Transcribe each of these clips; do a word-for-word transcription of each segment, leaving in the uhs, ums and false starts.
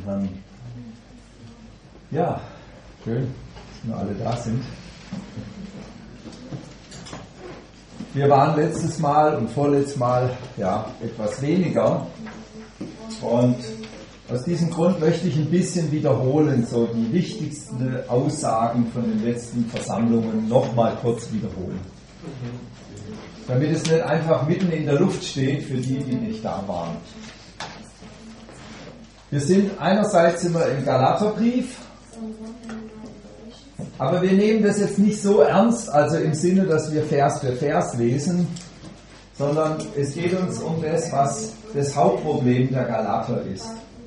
dem Herrn. Ja, schön, dass wir alle da sind. Wir waren letztes Mal und vorletztes Mal ja etwas weniger. Und aus diesem Grund möchte ich ein bisschen wiederholen, so die wichtigsten Aussagen von den letzten Versammlungen nochmal kurz wiederholen. Damit es nicht einfach mitten in der Luft steht für die, die nicht da waren. Wir sind einerseits immer im Galaterbrief, aber wir nehmen das jetzt nicht so ernst, also im Sinne, dass wir Vers für Vers lesen, sondern es geht uns um das, was das Hauptproblem der Galater ist.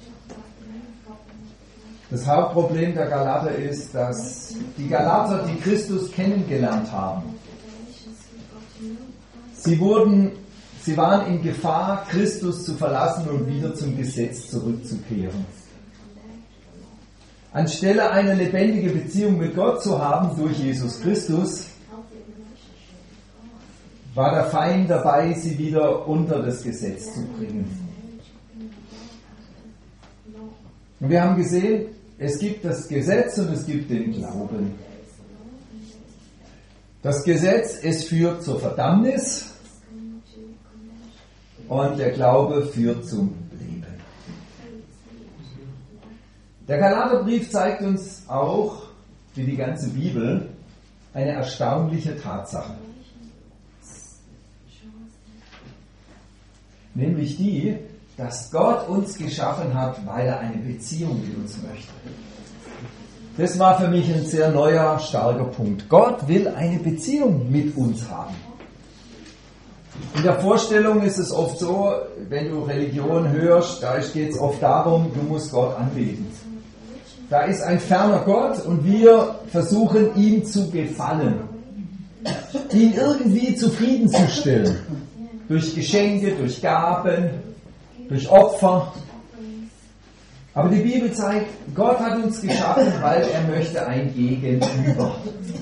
Das Hauptproblem der Galater ist, dass die Galater, die Christus kennengelernt haben, sie wurden, sie waren in Gefahr, Christus zu verlassen und wieder zum Gesetz zurückzukehren. Anstelle eine lebendige Beziehung mit Gott zu haben durch Jesus Christus, war der Feind dabei, sie wieder unter das Gesetz zu bringen. Und wir haben gesehen, es gibt das Gesetz und es gibt den Glauben. Das Gesetz, es führt zur Verdammnis und der Glaube führt zum Leben. Der Galaterbrief zeigt uns auch, wie die ganze Bibel, eine erstaunliche Tatsache. Nämlich die, dass Gott uns geschaffen hat, weil er eine Beziehung mit uns möchte. Das war für mich ein sehr neuer, starker Punkt. Gott will eine Beziehung mit uns haben. In der Vorstellung ist es oft so, wenn du Religion hörst, da geht es oft darum, du musst Gott anbeten. Da ist ein ferner Gott und wir versuchen ihm zu gefallen, ihn irgendwie zufriedenzustellen. Durch Geschenke, durch Gaben, durch Opfer. Aber die Bibel zeigt, Gott hat uns geschaffen, weil er möchte ein Gegenüber.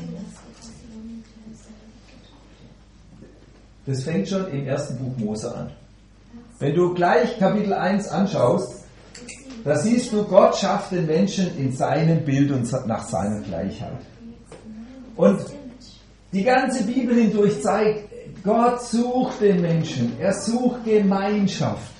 Das fängt schon im ersten Buch Mose an. Wenn du gleich Kapitel eins anschaust, da siehst du, Gott schafft den Menschen in seinem Bild und nach seiner Gleichheit. Und die ganze Bibel hindurch zeigt, Gott sucht den Menschen, er sucht Gemeinschaft.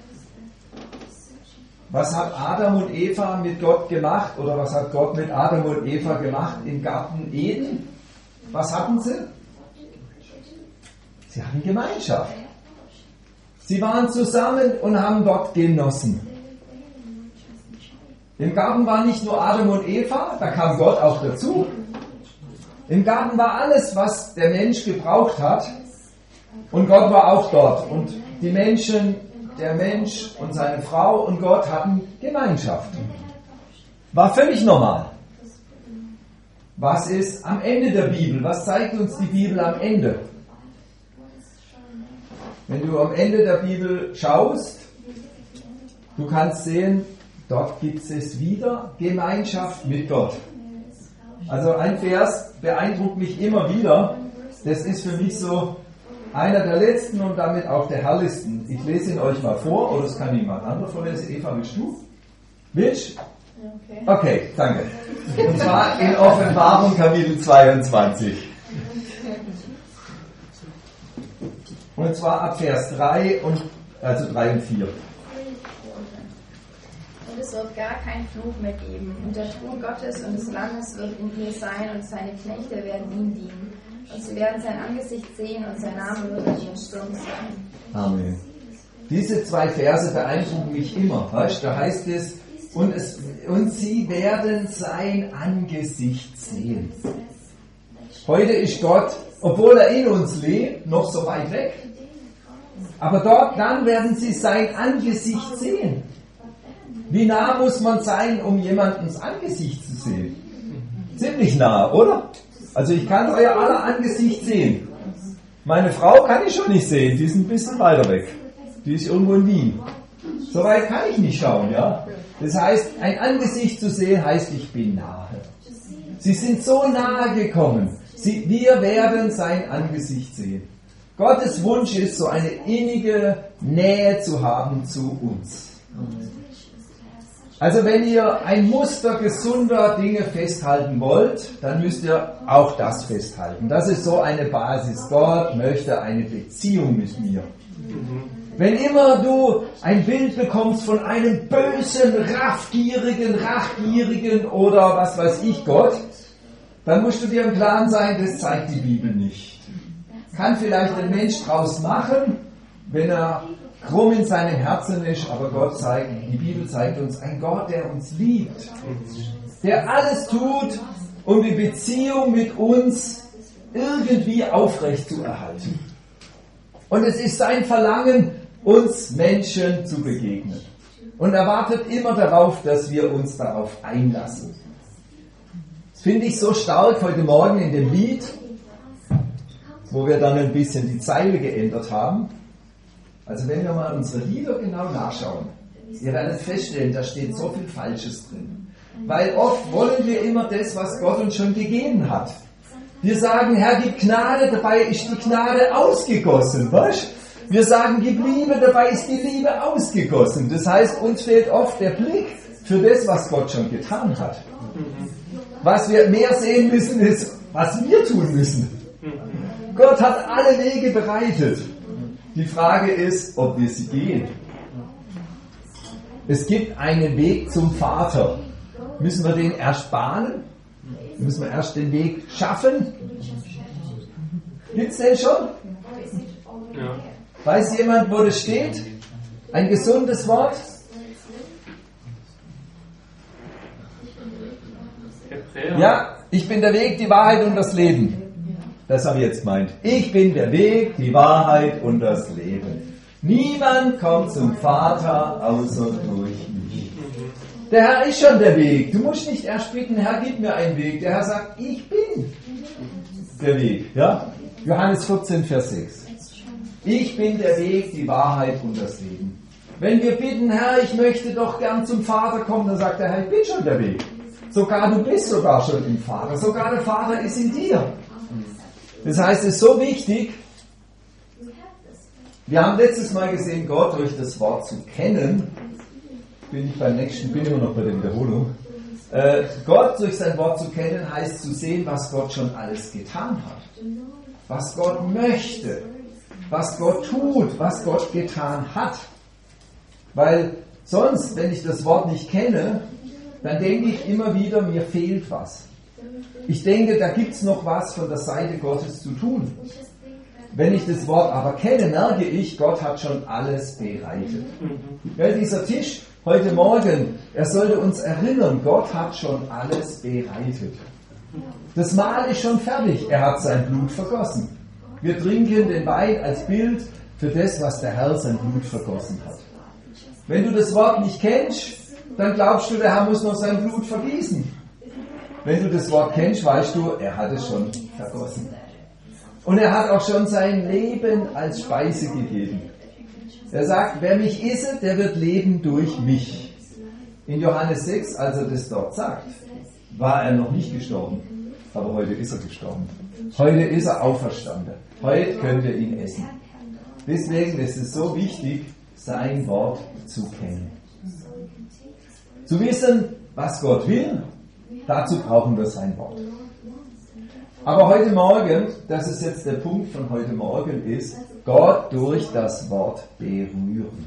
Was hat Adam und Eva mit Gott gemacht oder was hat Gott mit Adam und Eva gemacht im Garten Eden? Was hatten sie? Sie hatten Gemeinschaft. Sie waren zusammen und haben Gott genossen. Im Garten war nicht nur Adam und Eva, da kam Gott auch dazu. Im Garten war alles, was der Mensch gebraucht hat. Und Gott war auch dort. Und die Menschen, der Mensch und seine Frau und Gott hatten Gemeinschaft. War völlig normal. Was ist am Ende der Bibel? Was zeigt uns die Bibel am Ende? Wenn du am Ende der Bibel schaust, du kannst sehen, dort gibt es wieder Gemeinschaft mit Gott. Also ein Vers beeindruckt mich immer wieder. Das ist für mich so einer der letzten und damit auch der herrlichsten. Ich lese ihn euch mal vor, oder es kann jemand anderes vorlesen. Eva, willst du? Willst? Okay. Okay, danke. Und zwar in Offenbarung Kapitel zweiundzwanzig. Und zwar ab Vers drei, und, also drei und vier. Und es wird gar keinen Fluch mehr geben. Und der Thron Gottes und des Lammes wird in ihr sein und seine Knechte werden ihm dienen. Und sie werden sein Angesicht sehen und sein Name wird in ihren Sturm sein. Amen. Diese zwei Verse beeindrucken mich immer. Weißt, da heißt es und, es, und sie werden sein Angesicht sehen. Heute ist Gott, obwohl er in uns lebt, noch so weit weg. Aber dort, dann werden sie sein Angesicht sehen. Wie nah muss man sein, um jemandens Angesicht zu sehen? Ziemlich nah, oder? Also ich kann euer aller Angesicht sehen. Meine Frau kann ich schon nicht sehen, die ist ein bisschen weiter weg. Die ist irgendwo in Wien. So weit kann ich nicht schauen, ja. Das heißt, ein Angesicht zu sehen, heißt, ich bin nahe. Sie sind so nahe gekommen. Sie, wir werden sein Angesicht sehen. Gottes Wunsch ist, so eine innige Nähe zu haben zu uns. Also wenn ihr ein Muster gesunder Dinge festhalten wollt, dann müsst ihr auch das festhalten. Das ist so eine Basis. Gott möchte eine Beziehung mit mir. Wenn immer du ein Bild bekommst von einem bösen, raffgierigen, rachgierigen oder was weiß ich Gott, dann musst du dir im Klaren sein, das zeigt die Bibel nicht. Kann vielleicht ein Mensch draus machen, wenn er krumm in seinem Herzen ist, aber Gott zeigt, die Bibel zeigt uns ein Gott, der uns liebt, der alles tut, um die Beziehung mit uns irgendwie aufrecht zu erhalten. Und es ist sein Verlangen, uns Menschen zu begegnen. Und er wartet immer darauf, dass wir uns darauf einlassen. Das finde ich so stark heute Morgen in dem Lied, wo wir dann ein bisschen die Zeile geändert haben. Also wenn wir mal unsere Lieder genau nachschauen, ihr werdet feststellen, da steht so viel Falsches drin. Weil oft wollen wir immer das, was Gott uns schon gegeben hat. Wir sagen, Herr, gib Gnade, dabei ist die Gnade ausgegossen. Weißt? Wir sagen, gib Liebe, dabei ist die Liebe ausgegossen. Das heißt, uns fehlt oft der Blick für das, was Gott schon getan hat. Was wir mehr sehen müssen, ist, was wir tun müssen. Gott hat alle Wege bereitet. Die Frage ist, ob wir sie gehen. Es gibt einen Weg zum Vater. Müssen wir den erst bahnen? Müssen wir erst den Weg schaffen? Gibt es den schon? Ja. Weiß jemand, wo das steht? Ein gesundes Wort? Ja, ich bin der Weg, die Wahrheit und das Leben. Das habe ich jetzt gemeint. Ich bin der Weg, die Wahrheit und das Leben. Niemand kommt zum Vater außer durch mich. Der Herr ist schon der Weg. Du musst nicht erst bitten, Herr, gib mir einen Weg. Der Herr sagt, ich bin der Weg. Ja? Johannes vierzehn, Vers sechs. Ich bin der Weg, die Wahrheit und das Leben. Wenn wir bitten, Herr, ich möchte doch gern zum Vater kommen, dann sagt der Herr, ich bin schon der Weg. Sogar du bist sogar schon im Vater. Sogar der Vater ist in dir. Das heißt, es ist so wichtig, wir haben letztes Mal gesehen, Gott durch das Wort zu kennen, bin ich beim nächsten, bin immer noch bei der Wiederholung, äh, Gott durch sein Wort zu kennen, heißt zu sehen, was Gott schon alles getan hat, was Gott möchte, was Gott tut, was Gott getan hat. Weil sonst, wenn ich das Wort nicht kenne, dann denke ich immer wieder, mir fehlt was. Ich denke, da gibt es noch was von der Seite Gottes zu tun. Wenn ich das Wort aber kenne, merke ich, Gott hat schon alles bereitet. Ja, dieser Tisch heute Morgen, er sollte uns erinnern, Gott hat schon alles bereitet. Das Mahl ist schon fertig, er hat sein Blut vergossen. Wir trinken den Wein als Bild für das, was der Herr sein Blut vergossen hat. Wenn du das Wort nicht kennst, dann glaubst du, der Herr muss noch sein Blut vergießen. Wenn du das Wort kennst, weißt du, er hat es schon vergossen. Und er hat auch schon sein Leben als Speise gegeben. Er sagt, wer mich isset, der wird leben durch mich. In Johannes sechs, als er das dort sagt, war er noch nicht gestorben. Aber heute ist er gestorben. Heute ist er auferstanden. Heute könnt ihr ihn essen. Deswegen ist es so wichtig, sein Wort zu kennen. Zu wissen, was Gott will, dazu brauchen wir sein Wort. Aber heute Morgen, das ist jetzt der Punkt von heute Morgen, ist Gott durch das Wort berühren.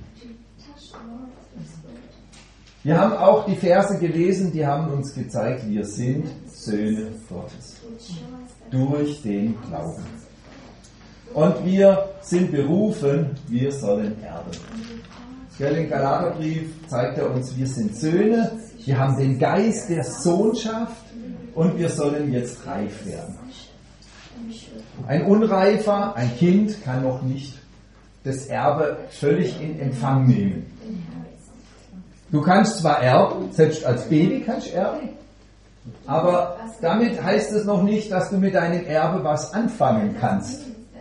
Wir haben auch die Verse gelesen, die haben uns gezeigt, wir sind Söhne Gottes. Durch den Glauben. Und wir sind berufen, wir sollen erben. Im Galaterbrief zeigt er uns, wir sind Söhne, wir haben den Geist der Sohnschaft und wir sollen jetzt reif werden. Ein Unreifer, ein Kind kann noch nicht das Erbe völlig in Empfang nehmen. Du kannst zwar erben, selbst als Baby kannst du erben, aber damit heißt es noch nicht, dass du mit deinem Erbe was anfangen kannst.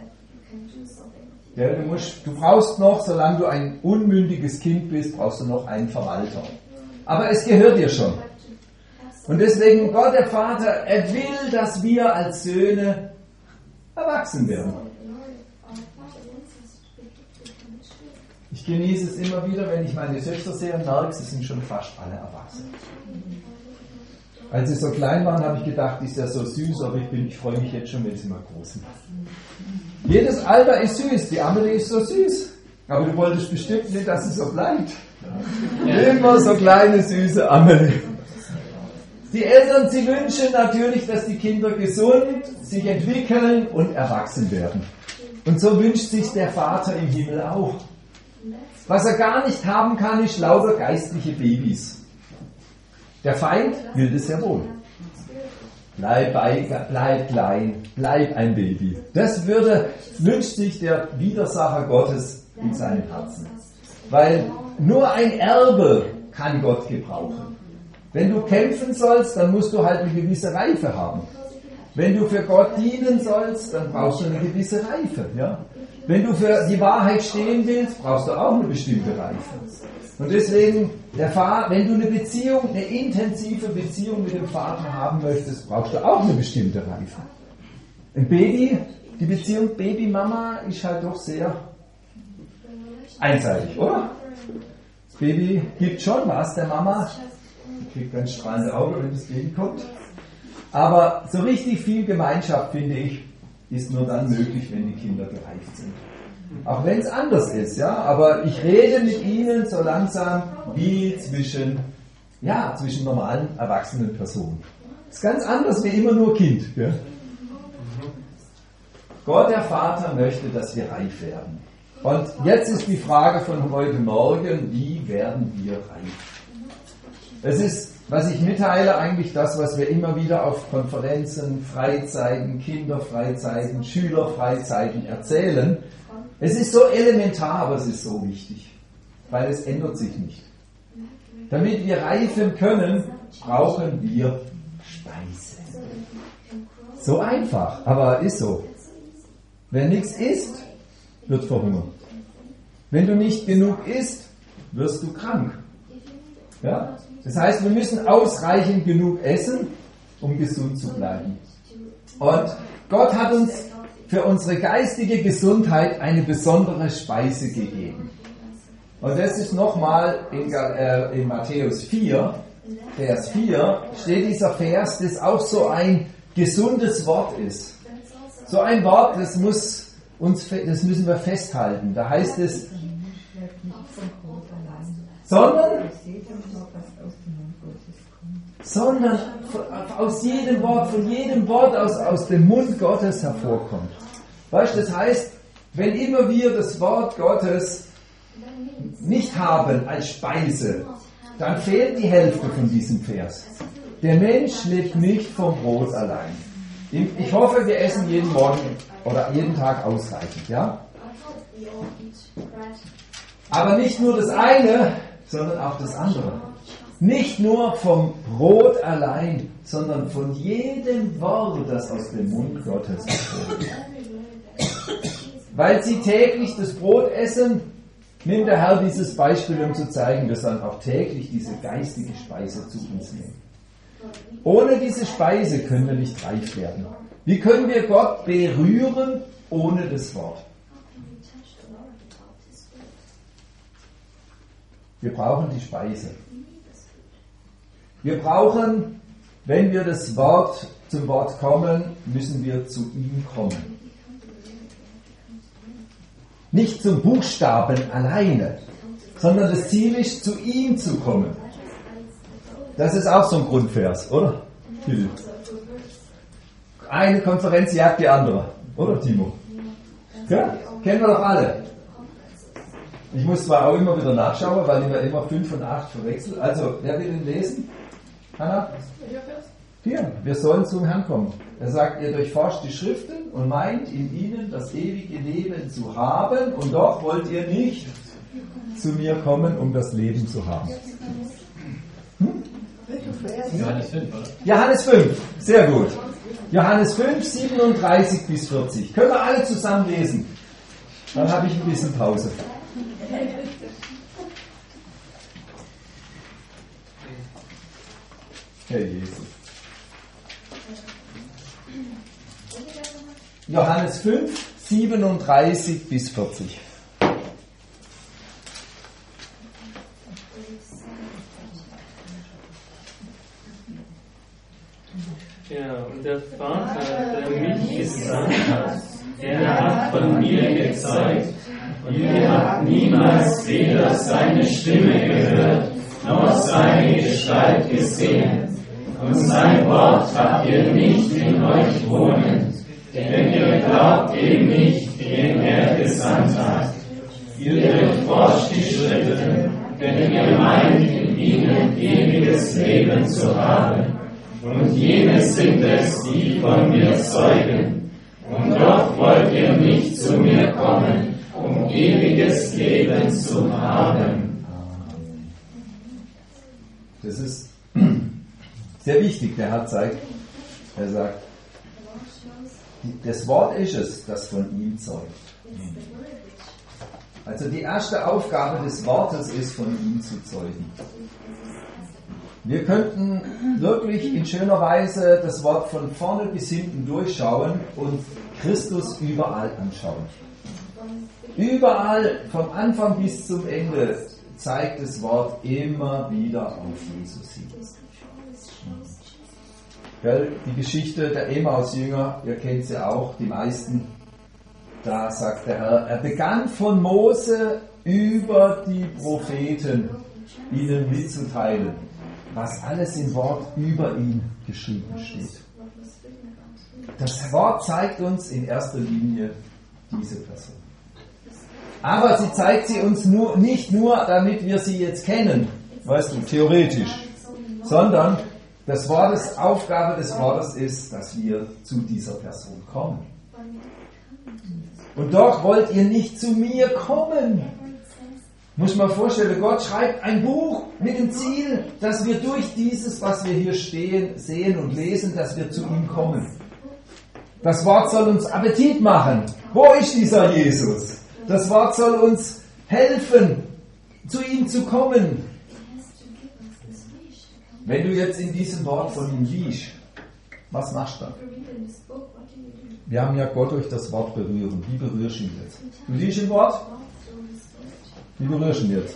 Ja, du, musst, du brauchst noch, solange du ein unmündiges Kind bist, brauchst du noch einen Verwalter. Aber es gehört dir schon. Und deswegen, Gott der Vater, er will, dass wir als Söhne erwachsen werden. Ich Ich genieße es immer wieder, wenn ich meine Töchter sehe und merke, sie sind schon fast alle erwachsen. Als sie so klein waren, habe ich gedacht, ist ja so süß, aber ich, bin, ich freue mich jetzt schon, wenn sie mal groß sind. Jedes Alter ist süß, die Amelie ist so süß. Aber du wolltest bestimmt nicht, dass sie so bleibt. Immer so kleine, süße Amelie. Die Eltern, sie wünschen natürlich, dass die Kinder gesund sich entwickeln und erwachsen werden. Und so wünscht sich der Vater im Himmel auch. Was er gar nicht haben kann, ist lauter geistliche Babys. Der Feind will das sehr wohl. Bleib, bei, bleib klein, bleib ein Baby. Das würde, wünscht sich der Widersacher Gottes in seinem Herzen. Weil nur ein Erbe kann Gott gebrauchen. Wenn du kämpfen sollst, dann musst du halt eine gewisse Reife haben. Wenn du für Gott dienen sollst, dann brauchst du eine gewisse Reife. Ja? Wenn du für die Wahrheit stehen willst, brauchst du auch eine bestimmte Reife. Und deswegen, der Vater, wenn du eine Beziehung, eine intensive Beziehung mit dem Vater haben möchtest, brauchst du auch eine bestimmte Reife. Ein Baby, die Beziehung Baby-Mama ist halt doch sehr einseitig, oder? Das Baby gibt schon was der Mama. Die kriegt ganz strahlende Augen, wenn das Baby kommt. Aber so richtig viel Gemeinschaft, finde ich, ist nur dann möglich, wenn die Kinder gereift sind. Auch wenn es anders ist, ja, aber ich rede mit ihnen so langsam wie zwischen, ja, zwischen normalen, erwachsenen Personen. Das ist ganz anders wie immer nur Kind. Gell? Gott, der Vater, möchte, dass wir reif werden. Und jetzt ist die Frage von heute Morgen, wie werden wir reif? Es ist, was ich mitteile, eigentlich das, was wir immer wieder auf Konferenzen, Freizeiten, Kinderfreizeiten, Schülerfreizeiten erzählen. Es ist so elementar, aber es ist so wichtig, weil es ändert sich nicht. Damit wir reifen können, brauchen wir Speise. So einfach, aber ist so. Wer nichts isst, wird verhungern. Wenn du nicht genug isst, wirst du krank. Ja? Das heißt, wir müssen ausreichend genug essen, um gesund zu bleiben. Und Gott hat uns für unsere geistige Gesundheit eine besondere Speise gegeben. Und das ist nochmal in, äh, in Matthäus vier, Vers vier, steht dieser Vers, das auch so ein gesundes Wort ist. So ein Wort, das muss uns, das müssen wir festhalten. Da heißt es, sondern, sondern aus jedem Wort, von jedem Wort aus, aus dem Mund Gottes hervorkommt. Weißt du, das heißt, wenn immer wir das Wort Gottes nicht haben als Speise, dann fehlt die Hälfte von diesem Vers. Der Mensch lebt nicht vom Brot allein. Ich hoffe, wir essen jeden Morgen oder jeden Tag ausreichend, ja? Aber nicht nur das eine, sondern auch das andere. Nicht nur vom Brot allein, sondern von jedem Wort, das aus dem Mund Gottes hervorgeht. Weil sie täglich das Brot essen, nimmt der Herr dieses Beispiel, um zu zeigen, wir sollen auch täglich diese geistige Speise zu uns nehmen. Ohne diese Speise können wir nicht reif werden. Wie können wir Gott berühren ohne das Wort? Wir brauchen die Speise. Wir brauchen, wenn wir das Wort zum Wort kommen, müssen wir zu ihm kommen. Nicht zum Buchstaben alleine, sondern das Ziel ist, zu ihm zu kommen. Das ist auch so ein Grundvers, oder? Eine Konferenz jagt die andere, oder Timo? Ja? Kennen wir doch alle. Ich muss zwar auch immer wieder nachschauen, weil ich mir immer fünf und acht verwechsel. Also, wer will den lesen? Hanna? Vier. Wir sollen zum Herrn kommen. Er sagt, ihr durchforscht die Schriften und meint in ihnen das ewige Leben zu haben und doch wollt ihr nicht zu mir kommen, um das Leben zu haben. Hm? Johannes fünf, oder? Johannes fünf, sehr gut. Johannes fünf, siebenunddreißig bis vierzig. Können wir alle zusammen lesen? Dann habe ich ein bisschen Pause. Herr Jesus. Johannes fünf, siebenunddreißig bis vierzig. Ja, und der Vater, der mich gesandt hat, der hat von mir gezeigt, und ihr habt niemals weder seine Stimme gehört, noch seine Gestalt gesehen. Und sein Wort habt ihr nicht in euch wohnen, denn ihr glaubt ihm nicht, den er gesandt hat. Ihr durchforscht die Schritte, denn ihr meint, in ihnen ewiges Leben zu haben. Und jene sind es, die von mir zeugen. Und doch wollt ihr nicht zu mir kommen, um ewiges Leben zu haben. Das ist sehr wichtig, der Herr zeigt, er sagt, das Wort ist es, das von ihm zeugt. Also die erste Aufgabe des Wortes ist, von ihm zu zeugen. Wir könnten wirklich in schöner Weise das Wort von vorne bis hinten durchschauen und Christus überall anschauen. Überall, vom Anfang bis zum Ende, zeigt das Wort immer wieder auf Jesus hin. Die Geschichte der Emmaus-Jünger, ihr kennt sie auch, die meisten. Da sagt der Herr, er begann von Mose über die Propheten ihnen mitzuteilen, was alles im Wort über ihn geschrieben steht. Das Wort zeigt uns in erster Linie diese Person. Aber sie zeigt sie uns nur, nicht nur, damit wir sie jetzt kennen, weißt du, theoretisch, sondern das Wort, das Aufgabe des Wortes ist, dass wir zu dieser Person kommen. Und doch wollt ihr nicht zu mir kommen. Muss man vorstellen, Gott schreibt ein Buch mit dem Ziel, dass wir durch dieses, was wir hier stehen, sehen und lesen, dass wir zu ihm kommen. Das Wort soll uns Appetit machen. Wo ist dieser Jesus? Das Wort soll uns helfen, zu ihm zu kommen. Wenn du jetzt in diesem Wort von ihm liest, was machst du dann? Wir haben ja Gott durch das Wort berühren. Wie berührst du ihn jetzt? Du liest ein Wort? Wie berührst du ihn jetzt?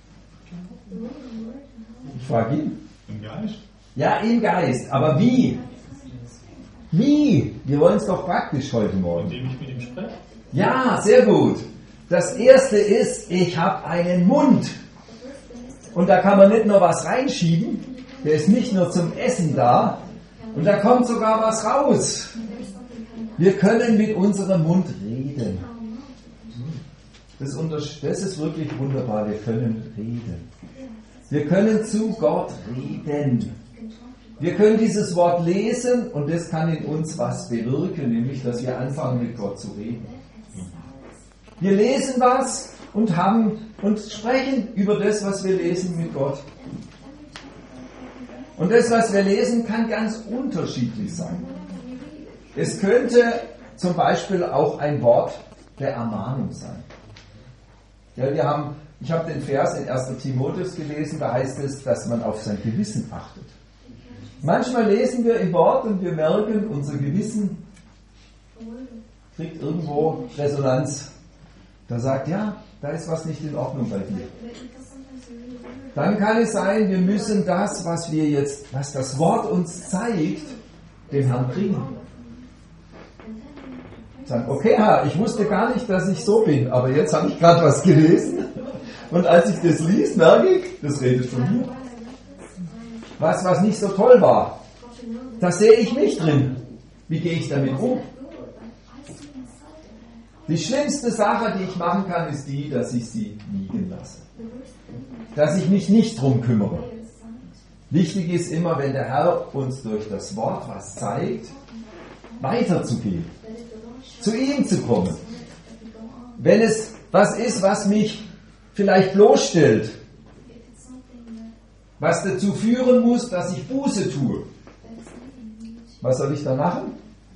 Ich frage ihn. Im Geist? Ja, im Geist. Aber wie? Wie? Wir wollen es doch praktisch heute Morgen. Indem ich mit ihm spreche? Ja, sehr gut. Das erste ist, ich habe einen Mund. Und da kann man nicht nur was reinschieben. Der ist nicht nur zum Essen da. Und da kommt sogar was raus. Wir können mit unserem Mund reden. Das, das ist wirklich wunderbar. Wir können reden. Wir können zu Gott reden. Wir können dieses Wort lesen und das kann in uns was bewirken, nämlich, dass wir anfangen, mit Gott zu reden. Wir lesen was und haben und sprechen über das, was wir lesen, mit Gott. Und das, was wir lesen, kann ganz unterschiedlich sein. Es könnte zum Beispiel auch ein Wort der Ermahnung sein. Ja, wir haben, ich habe den Vers in erster Timotheus gelesen, da heißt es, dass man auf sein Gewissen achtet. Manchmal lesen wir im Wort und wir merken, unser Gewissen kriegt irgendwo Resonanz. Da sagt, ja, da ist was nicht in Ordnung bei dir. Dann kann es sein, wir müssen das, was wir jetzt, was das Wort uns zeigt, dem Herrn bringen. Sagen, okay, Herr, ich wusste gar nicht, dass ich so bin, aber jetzt habe ich gerade was gelesen und als ich das liest, merke ich, das redet von mir. Was, was nicht so toll war, da sehe ich mich drin. Wie gehe ich damit um? Die schlimmste Sache, die ich machen kann, ist die, dass ich sie liegen lasse. Dass ich mich nicht drum kümmere. Wichtig ist immer, wenn der Herr uns durch das Wort was zeigt, weiterzugehen. Zu ihm zu kommen. Wenn es was ist, was mich vielleicht bloßstellt, was dazu führen muss, dass ich Buße tue. Was soll ich da machen?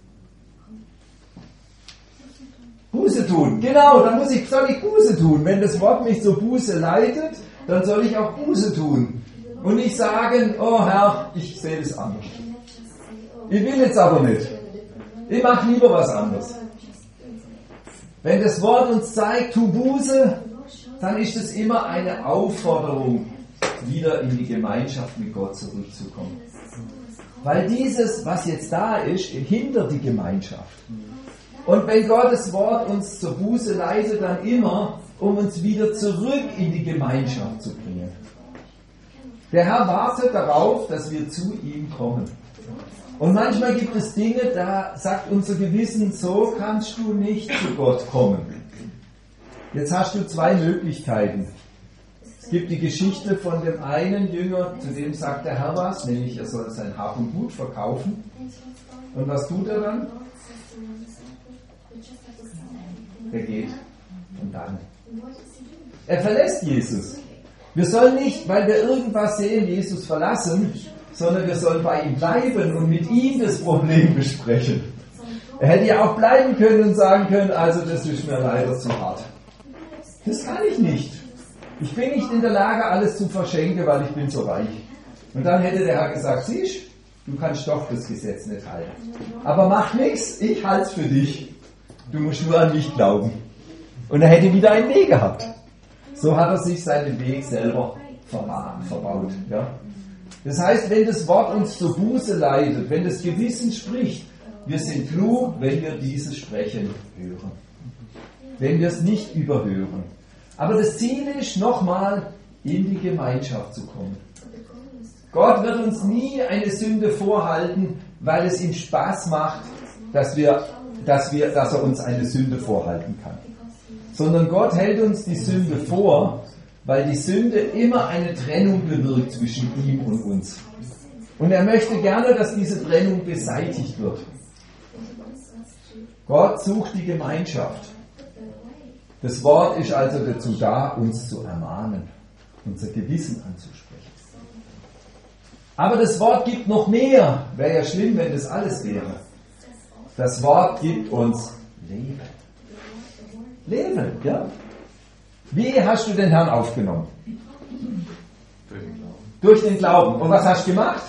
Buße tun, genau, dann muss ich, soll ich Buße tun. Wenn das Wort mich zur Buße leitet, dann soll ich auch Buße tun. Und nicht sagen, oh Herr, ich sehe das anders. Ich will jetzt aber nicht. Ich mache lieber was anderes. Wenn das Wort uns zeigt, tu Buße, dann ist es immer eine Aufforderung, wieder in die Gemeinschaft mit Gott zurückzukommen. Weil dieses, was jetzt da ist, hindert die Gemeinschaft. Und wenn Gottes Wort uns zur Buße leitet, dann immer, um uns wieder zurück in die Gemeinschaft zu bringen. Der Herr wartet darauf, dass wir zu ihm kommen. Und manchmal gibt es Dinge, da sagt unser Gewissen, so kannst du nicht zu Gott kommen. Jetzt hast du zwei Möglichkeiten. Es gibt die Geschichte von dem einen Jünger, zu dem sagt der Herr was, nämlich er soll sein Hab und Gut verkaufen. Und was tut er dann? Er geht und dann. Er verlässt Jesus. Wir sollen nicht, weil wir irgendwas sehen, Jesus verlassen, sondern wir sollen bei ihm bleiben und mit ihm das Problem besprechen. Er hätte ja auch bleiben können und sagen können, also das ist mir leider zu hart. Das kann ich nicht. Ich bin nicht in der Lage, alles zu verschenken, weil ich bin so reich. Und dann hätte der Herr gesagt, siehst, du kannst doch das Gesetz nicht halten. Aber mach nichts, ich halte es für dich. Du musst nur an mich glauben. Und er hätte wieder einen Weg gehabt. So hat er sich seinen Weg selber verbaut. Ja? Das heißt, wenn das Wort uns zur Buße leitet, wenn das Gewissen spricht, wir sind klug, wenn wir dieses Sprechen hören. Wenn wir es nicht überhören. Aber das Ziel ist, nochmal in die Gemeinschaft zu kommen. Gott wird uns nie eine Sünde vorhalten, weil es ihm Spaß macht, dass, wir, dass, wir, dass er uns eine Sünde vorhalten kann. Sondern Gott hält uns die Sünde vor, weil die Sünde immer eine Trennung bewirkt zwischen ihm und uns. Und er möchte gerne, dass diese Trennung beseitigt wird. Gott sucht die Gemeinschaft. Das Wort ist also dazu da, uns zu ermahnen, unser Gewissen anzusprechen. Aber das Wort gibt noch mehr. Wäre ja schlimm, wenn das alles wäre. Das Wort gibt uns Leben. Leben, ja? Wie hast du den Herrn aufgenommen? Durch den Glauben. Durch den Glauben. Und was hast du gemacht?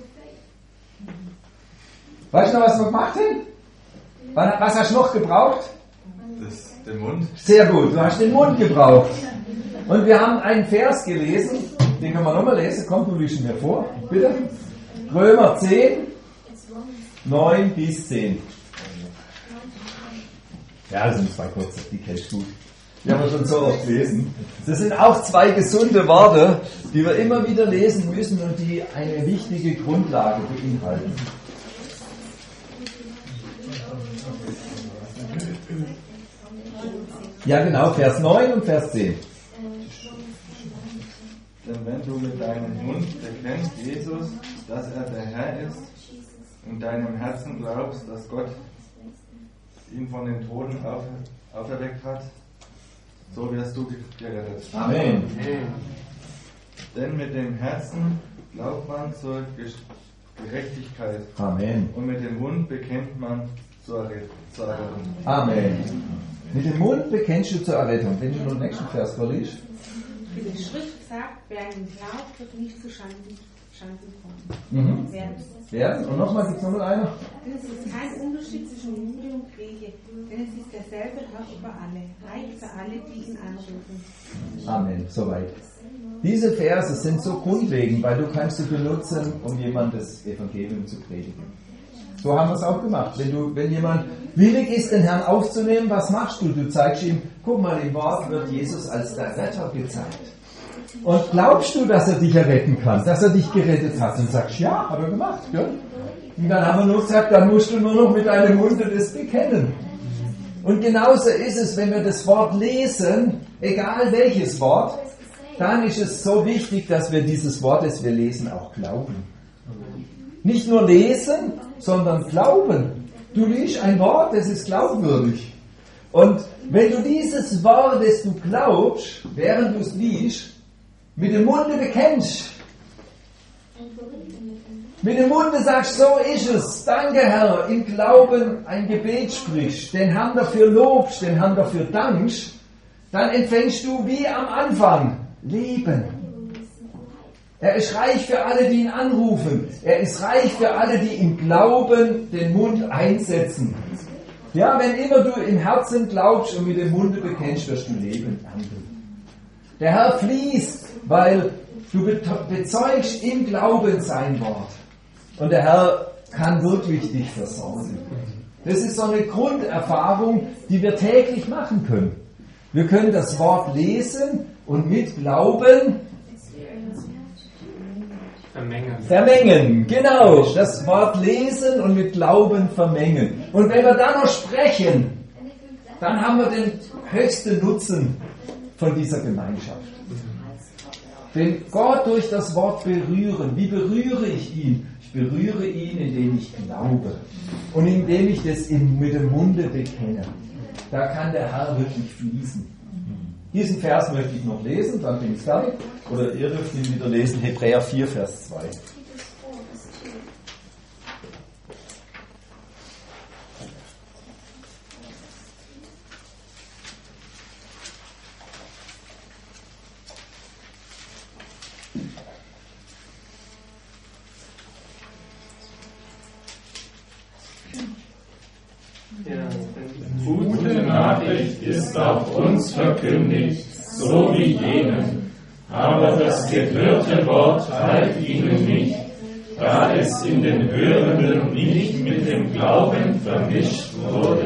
Weißt du noch, was wir gemacht haben? Was hast du noch gebraucht? Das, den Mund. Sehr gut, du hast den Mund gebraucht. Und wir haben einen Vers gelesen, den können wir nochmal lesen. Komm, du liest ihn mir vor, bitte. Römer zehn, neun bis zehn. Ja, das sind zwei kurze, die kennst du. Die haben wir schon so oft gelesen. Das sind auch zwei gesunde Worte, die wir immer wieder lesen müssen und die eine wichtige Grundlage beinhalten. Ja genau, Vers neun und Vers zehn. Denn wenn du mit deinem Mund bekennst, Jesus, dass er der Herr ist, und deinem Herzen glaubst, dass Gott ihn von den Toten auf, auferweckt hat, so wirst du gerettet. Amen. Denn mit dem Herzen glaubt man zur Gerechtigkeit. Amen. Und mit dem Mund bekennt man zur Errettung. Amen. Mit dem Mund bekennst du zur Errettung. Wenn du nur den nächsten Vers verliest. Wie die Schrift sagt, wer an ihn glaubt, wird nicht zu Schanden, Schanden kommen. Mhm. Werden. Werden. Und nochmal, gibt es noch einer? Denn es ist kein Unterschied zwischen Jude und Grieche, denn es ist derselbe Herr über alle, reich für alle, die ihn anrufen. Amen. Soweit. Diese Verse sind so grundlegend, weil du kannst sie benutzen, um jemand das Evangelium zu predigen. So haben wir es auch gemacht. Wenn, du, wenn jemand willig ist, den Herrn aufzunehmen, was machst du? Du zeigst ihm, guck mal, im Wort wird Jesus als der Retter gezeigt. Und glaubst du, dass er dich erretten kann, dass er dich gerettet hat? Und sagst, ja, hat er gemacht. Gell? Und dann haben wir nur gesagt, dann musst du nur noch mit deinem Munde das bekennen. Und genauso ist es, wenn wir das Wort lesen, egal welches Wort, dann ist es so wichtig, dass wir dieses Wort, das wir lesen, auch glauben. Nicht nur lesen, sondern glauben. Du liest ein Wort, das ist glaubwürdig. Und wenn du dieses Wort, das du glaubst, während du es liest, mit dem Munde bekennst, mit dem Munde sagst, so ist es, danke Herr, im Glauben ein Gebet sprichst, den Herrn dafür lobst, den Herrn dafür dankst, dann empfängst du wie am Anfang Leben. Er ist reich für alle, die ihn anrufen. Er ist reich für alle, die im Glauben den Mund einsetzen. Ja, wenn immer du im Herzen glaubst und mit dem Munde bekennst, wirst du Leben ernten. Der Herr fließt, weil du bezeugst im Glauben sein Wort. und der Herr kann wirklich dich versorgen. Das ist so eine Grunderfahrung, die wir täglich machen können. Wir können das Wort lesen und mit Glauben Vermengen. Vermengen, genau. Das Wort lesen und mit Glauben vermengen. Und wenn wir dann noch sprechen, dann haben wir den höchsten Nutzen von dieser Gemeinschaft. Denn Gott durch das Wort berühren. Wie berühre ich ihn? Ich berühre ihn, indem ich glaube. Und indem ich das in, mit dem Munde bekenne. Da kann der Herr wirklich fließen. Diesen Vers möchte ich noch lesen, dann bin ich fertig. Oder ihr dürft ihn wieder lesen, Hebräer vier, Vers zwei. Gute Nachricht ist auch uns verkündigt, so wie jenen. Aber das gehörte Wort half ihnen nicht, da es in den Hörenden nicht mit dem Glauben vermischt wurde,